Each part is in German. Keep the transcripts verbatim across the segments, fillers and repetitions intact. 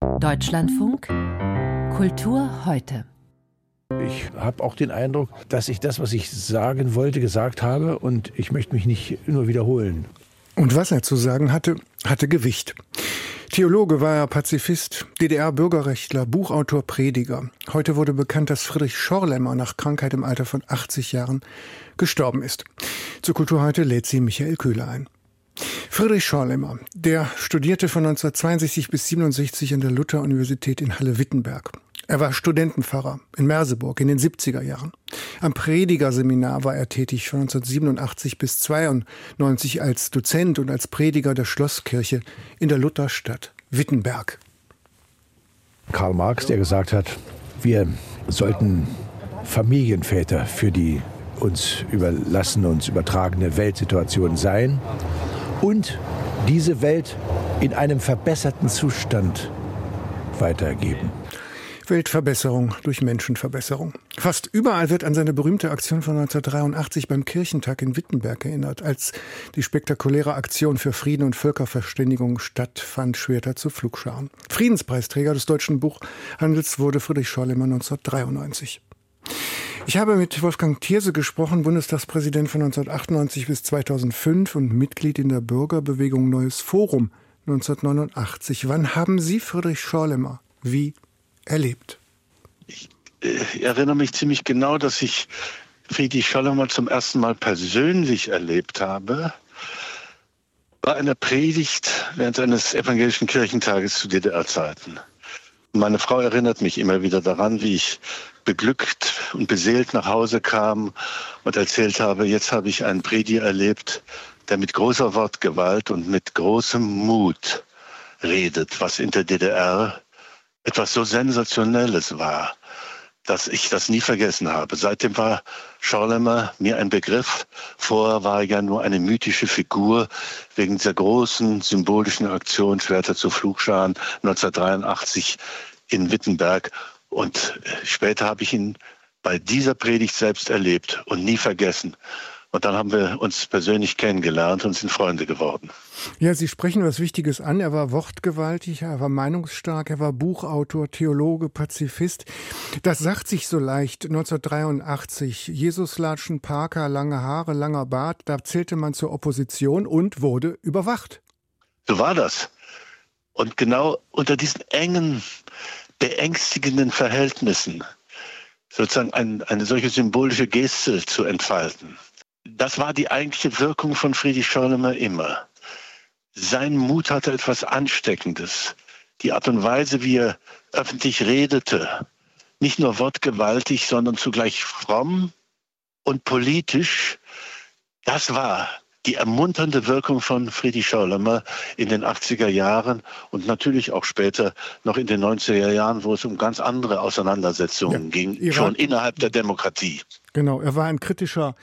Deutschlandfunk Kultur heute. Ich habe auch den Eindruck, dass ich das, was ich sagen wollte, gesagt habe und ich möchte mich nicht nur wiederholen. Und was er zu sagen hatte, hatte Gewicht. Theologe war er, Pazifist, D D R-Bürgerrechtler, Buchautor, Prediger. Heute wurde bekannt, dass Friedrich Schorlemmer nach Krankheit im Alter von achtzig Jahren gestorben ist. Zur Kultur heute lädt sie Michael Köhler ein. Friedrich Schorlemmer, der studierte von neunzehnhundertzweiundsechzig bis siebenundsechzig an der Luther-Universität in Halle-Wittenberg. Er war Studentenpfarrer in Merseburg in den siebziger Jahren. Am Predigerseminar war er tätig von neunzehnhundertsiebenundachtzig bis zweiundneunzig als Dozent und als Prediger der Schlosskirche in der Lutherstadt Wittenberg. Karl Marx, der gesagt hat, wir sollten Familienväter für die uns überlassene, uns übertragene Weltsituation sein und diese Welt in einem verbesserten Zustand weitergeben. Weltverbesserung durch Menschenverbesserung. Fast überall wird an seine berühmte Aktion von neunzehnhundertdreiundachtzig beim Kirchentag in Wittenberg erinnert, als die spektakuläre Aktion für Frieden und Völkerverständigung stattfand, Schwerter zu Pflugscharen. Friedenspreisträger des deutschen Buchhandels wurde Friedrich Schorlemmer neunzehnhundertdreiundneunzig. Ich habe mit Wolfgang Thierse gesprochen, Bundestagspräsident von neunzehnhundertachtundneunzig bis zweitausendfünf und Mitglied in der Bürgerbewegung Neues Forum neunzehnhundertneunundachtzig. Wann haben Sie Friedrich Schorlemmer wie erlebt? Ich äh, erinnere mich ziemlich genau, dass ich Friedrich Schorlemmer zum ersten Mal persönlich erlebt habe. Bei einer Predigt während eines evangelischen Kirchentages zu D D R-Zeiten. Meine Frau erinnert mich immer wieder daran, wie ich beglückt und beseelt nach Hause kam und erzählt habe, jetzt habe ich einen Prediger erlebt, der mit großer Wortgewalt und mit großem Mut redet, was in der D D R etwas so Sensationelles war, dass ich das nie vergessen habe. Seitdem war Schorlemmer mir ein Begriff. Vorher war er ja nur eine mythische Figur wegen dieser großen symbolischen Aktion Schwerter zu Pflugscharen neunzehnhundertdreiundachtzig in Wittenberg. Und später habe ich ihn bei dieser Predigt selbst erlebt und nie vergessen. Und dann haben wir uns persönlich kennengelernt und sind Freunde geworden. Ja, Sie sprechen was Wichtiges an. Er war wortgewaltig, er war meinungsstark, er war Buchautor, Theologe, Pazifist. Das sagt sich so leicht. neunzehnhundertdreiundachtzig, Jesuslatschen, Parker, lange Haare, langer Bart. Da zählte man zur Opposition und wurde überwacht. So war das. Und genau unter diesen engen, beängstigenden Verhältnissen sozusagen ein, eine solche symbolische Geste zu entfalten. Das war die eigentliche Wirkung von Friedrich Schorlemmer immer. Sein Mut hatte etwas Ansteckendes. Die Art und Weise, wie er öffentlich redete, nicht nur wortgewaltig, sondern zugleich fromm und politisch, das war die ermunternde Wirkung von Friedrich Schorlemmer in den achtziger Jahren und natürlich auch später noch in den neunziger Jahren, wo es um ganz andere Auseinandersetzungen ja, ging, Iran, schon innerhalb der Demokratie. Genau, er war ein kritischer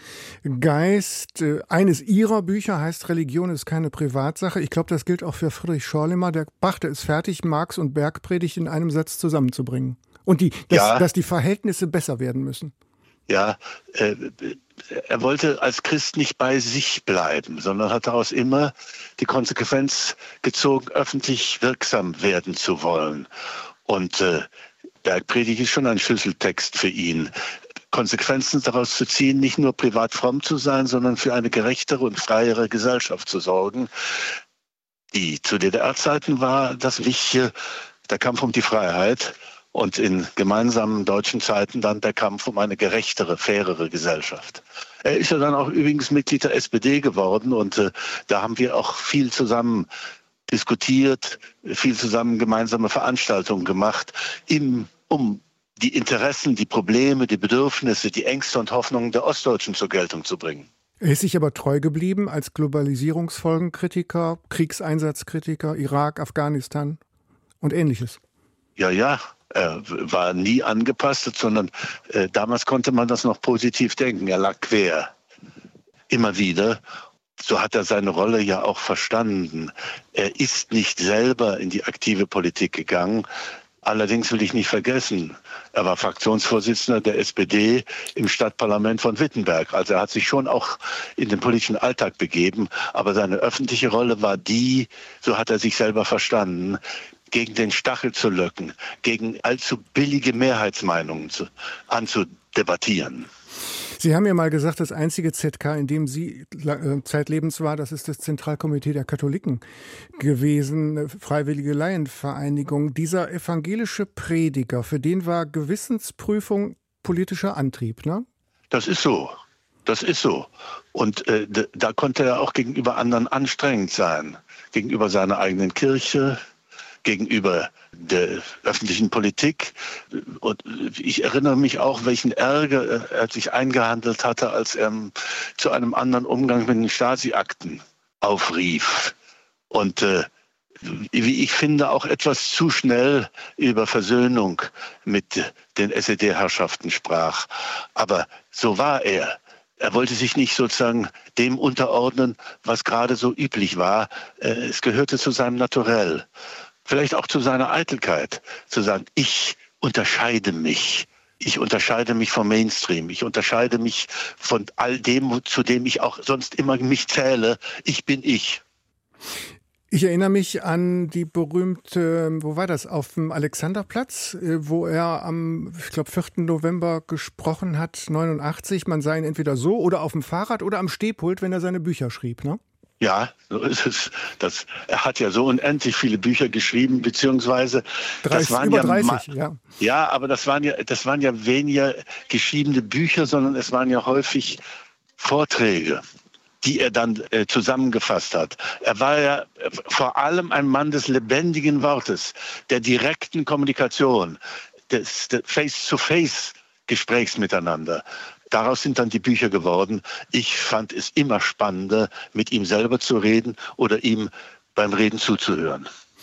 Geist. Eines Ihrer Bücher heißt Religion ist keine Privatsache. Ich glaube, das gilt auch für Friedrich Schorlemmer. Der brachte es fertig, Marx und Bergpredigt in einem Satz zusammenzubringen. Und die, dass, ja. dass die Verhältnisse besser werden müssen. Ja, äh, er wollte als Christ nicht bei sich bleiben, sondern hat daraus immer die Konsequenz gezogen, öffentlich wirksam werden zu wollen. Und äh, Bergpredigt ist schon ein Schlüsseltext für ihn. Konsequenzen daraus zu ziehen, nicht nur privat fromm zu sein, sondern für eine gerechtere und freiere Gesellschaft zu sorgen. Die zu D D R-Zeiten war das Wichtige der Kampf um die Freiheit. Und in gemeinsamen deutschen Zeiten dann der Kampf um eine gerechtere, fairere Gesellschaft. Er ist ja dann auch übrigens Mitglied der S P D geworden und äh, da haben wir auch viel zusammen diskutiert, viel zusammen gemeinsame Veranstaltungen gemacht, im, um die Interessen, die Probleme, die Bedürfnisse, die Ängste und Hoffnungen der Ostdeutschen zur Geltung zu bringen. Er ist sich aber treu geblieben als Globalisierungsfolgenkritiker, Kriegseinsatzkritiker, Irak, Afghanistan und Ähnliches. Ja, ja. Er war nie angepasst, sondern äh, damals konnte man das noch positiv denken. Er lag quer. Immer wieder. So hat er seine Rolle ja auch verstanden. Er ist nicht selber in die aktive Politik gegangen. Allerdings will ich nicht vergessen, er war Fraktionsvorsitzender der S P D im Stadtparlament von Wittenberg. Also er hat sich schon auch in den politischen Alltag begeben. Aber seine öffentliche Rolle war die, so hat er sich selber verstanden, gegen den Stachel zu löcken, gegen allzu billige Mehrheitsmeinungen zu, anzudebattieren. Sie haben ja mal gesagt, das einzige Z K, in dem Sie äh, zeitlebens war, das ist das Zentralkomitee der Katholiken gewesen, eine freiwillige Laienvereinigung. Dieser evangelische Prediger, für den war Gewissensprüfung politischer Antrieb, ne? Das ist so. Das ist so. Und äh, da konnte er auch gegenüber anderen anstrengend sein. Gegenüber seiner eigenen Kirche, gegenüber der öffentlichen Politik. Und ich erinnere mich auch, welchen Ärger er sich eingehandelt hatte, als er zu einem anderen Umgang mit den Stasi-Akten aufrief. Und äh, wie ich finde, auch etwas zu schnell über Versöhnung mit den S E D-Herrschaften sprach. Aber so war er. Er wollte sich nicht sozusagen dem unterordnen, was gerade so üblich war. Es gehörte zu seinem Naturell. Vielleicht auch zu seiner Eitelkeit, zu sagen, ich unterscheide mich. Ich unterscheide mich vom Mainstream. Ich unterscheide mich von all dem, zu dem ich auch sonst immer mich zähle. Ich bin ich. Ich erinnere mich an die berühmte, wo war das, auf dem Alexanderplatz, wo er am, ich glaube, vierten November gesprochen hat, neunundachtzig. Man sah ihn entweder so oder auf dem Fahrrad oder am Stehpult, wenn er seine Bücher schrieb, ne? Ja, so ist es. Das, er hat ja so unendlich viele Bücher geschrieben, beziehungsweise dreißig, das waren über ja dreißig, ja. Ja, aber das waren ja, das waren ja weniger geschriebene Bücher, sondern es waren ja häufig Vorträge, die er dann äh, zusammengefasst hat. Er war ja äh, vor allem ein Mann des lebendigen Wortes, der direkten Kommunikation, des, des Face-to-Face-Gesprächs miteinander. Daraus sind dann die Bücher geworden. Ich fand es immer spannender, mit ihm selber zu reden oder ihm beim Reden zuzuhören.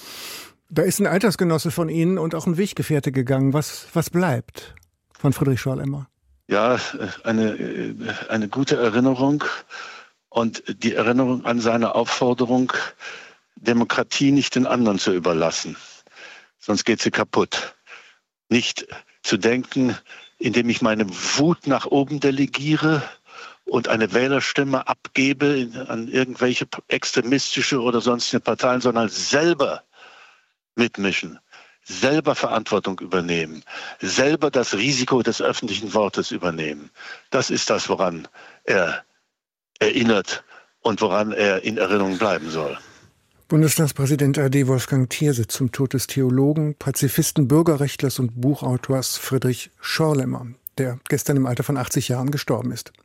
Da ist ein Altersgenosse von Ihnen und auch ein Weggefährte gegangen. Was, was bleibt von Friedrich Schorlemmer? Ja, eine, eine gute Erinnerung und die Erinnerung an seine Aufforderung, Demokratie nicht den anderen zu überlassen. Sonst geht sie kaputt. Nicht zu denken, indem ich meine Wut nach oben delegiere und eine Wählerstimme abgebe an irgendwelche extremistische oder sonstige Parteien, sondern selber mitmischen, selber Verantwortung übernehmen, selber das Risiko des öffentlichen Wortes übernehmen. Das ist das, woran er erinnert und woran er in Erinnerung bleiben soll. Bundestagspräsident A D Wolfgang Thierse zum Tod des Theologen, Pazifisten, Bürgerrechtlers und Buchautors Friedrich Schorlemmer, der gestern im Alter von achtzig Jahren gestorben ist.